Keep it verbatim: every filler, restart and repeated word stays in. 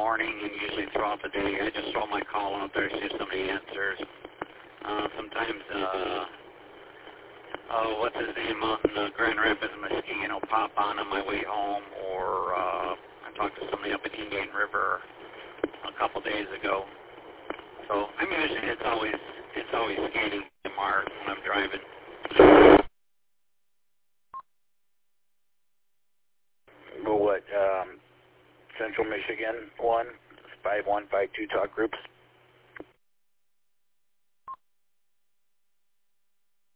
morning and usually throughout the day. I just throw my call out there, see if somebody answers. Uh, sometimes, uh, oh, what's his name out in uh, Grand Rapids, Michigan, you know, pop on on my way home, or uh, I talked to somebody up at Indian River a couple days ago. So I'm usually, it's always, it's always skating in Mars when I'm driving. Well, what, um, Central Michigan one, five one five two talk groups?